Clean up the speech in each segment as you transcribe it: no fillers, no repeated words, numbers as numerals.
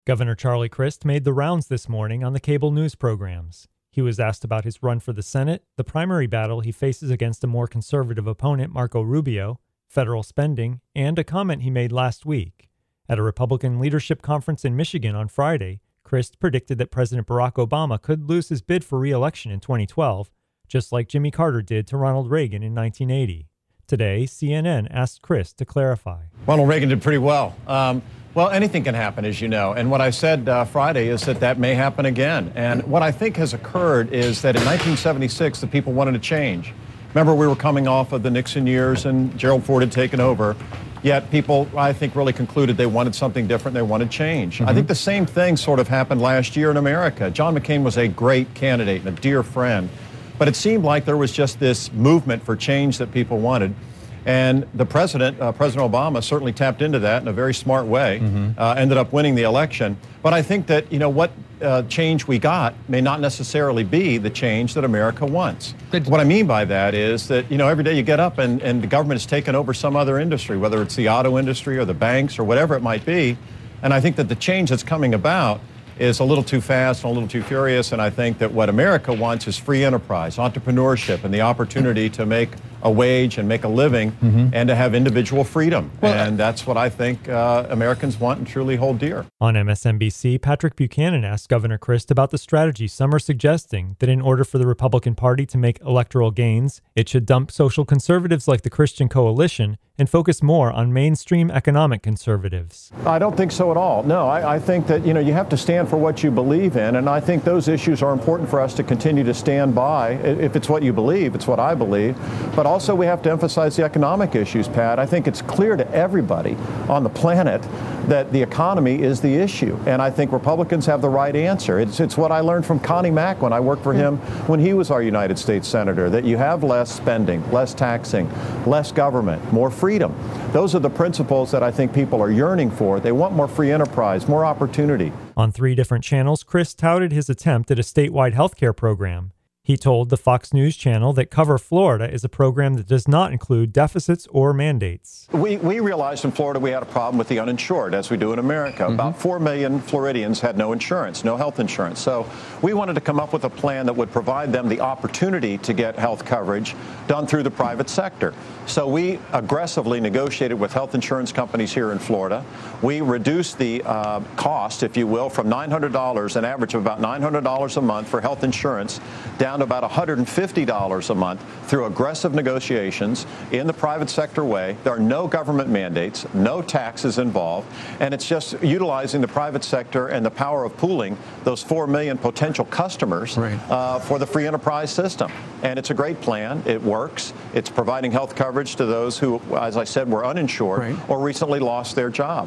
Governor Charlie Crist made the rounds this morning on the cable news programs. He was asked about his run for the Senate, the primary battle he faces against a more conservative opponent, Marco Rubio, federal spending, and a comment he made last week. At a Republican leadership conference in Michigan on Friday, Crist predicted that President Barack Obama could lose his bid for re-election in 2012, just like Jimmy Carter did to Ronald Reagan in 1980. Today, CNN asked Crist to clarify. Ronald Reagan did pretty well. Well, anything can happen, as you know. And what I said Friday is that may happen again. And what I think has occurred is that in 1976, the people wanted to change. Remember, we were coming off of the Nixon years and Gerald Ford had taken over. Yet people, I think, really concluded they wanted something different. They wanted change. I think the same thing sort of happened last year in America. John McCain was a great candidate and a dear friend. But it seemed like there was just this movement for change that people wanted. And the president, President Obama, certainly tapped into that in a very smart way, ended up winning the election. But I think that, what change we got may not necessarily be the change that America wants. What I mean by that is that, every day you get up and the government has taken over some other industry, whether it's the auto industry or the banks or whatever it might be. And I think that the change that's coming about is a little too fast and a little too furious. And I think that what America wants is free enterprise, entrepreneurship, and the opportunity to make a wage and make a living and to have individual freedom. And that's what I think Americans want and truly hold dear. On MSNBC, Patrick Buchanan asked Governor Crist about the strategy some are suggesting that in order for the Republican Party to make electoral gains, it should dump social conservatives like the Christian Coalition and focus more on mainstream economic conservatives. I don't think so at all. No, I think that, you have to stand for what you believe in, and I think those issues are important for us to continue to stand by. If it's what you believe, it's what I believe. But also we have to emphasize the economic issues, Pat. I think it's clear to everybody on the planet that the economy is the issue, and I think Republicans have the right answer. It's what I learned from Connie Mack when I worked for him when he was our United States Senator, that you have less spending, less taxing, less government, more freedom. Those are the principles that I think people are yearning for. They want more free enterprise, more opportunity. On 3 different channels, Crist touted his attempt at a statewide health care program. He told the Fox News channel that Cover Florida is a program that does not include deficits or mandates. We realized in Florida we had a problem with the uninsured, as we do in America. About 4 million Floridians had no insurance, no health insurance. So we wanted to come up with a plan that would provide them the opportunity to get health coverage done through the private sector. So we aggressively negotiated with health insurance companies here in Florida. We reduced the cost, if you will, from $900, an average of about $900 a month for health insurance, down to about $150 a month through aggressive negotiations in the private sector way. There are no government mandates, no taxes involved, and it's just utilizing the private sector and the power of pooling those 4 million potential customers for the free enterprise system. And it's a great plan. It works. It's providing health coverage to those who, as I said, were uninsured or recently lost their job.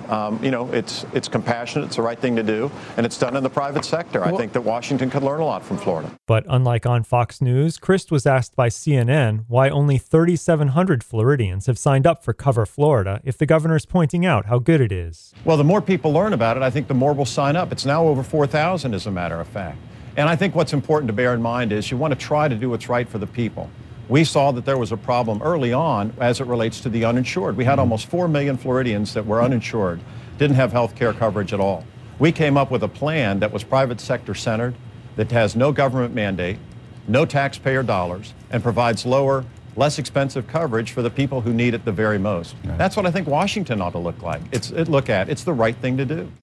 It's compassionate. It's the right thing to do, and it's done in the private sector. I think that Washington could learn a lot from Florida. But unlike on Fox News, Crist was asked by CNN why only 3,700 Floridians have signed up for Cover Florida if the governor's pointing out how good it is. Well, the more people learn about it, I think the more will sign up. It's now over 4,000, as a matter of fact. And I think what's important to bear in mind is you want to try to do what's right for the people. We saw that there was a problem early on as it relates to the uninsured. We had almost 4 million Floridians that were uninsured, didn't have health care coverage at all. We came up with a plan that was private sector centered, that has no government mandate, no taxpayer dollars, and provides lower, less expensive coverage for the people who need it the very most. That's what I think Washington ought to look like. It's the right thing to do.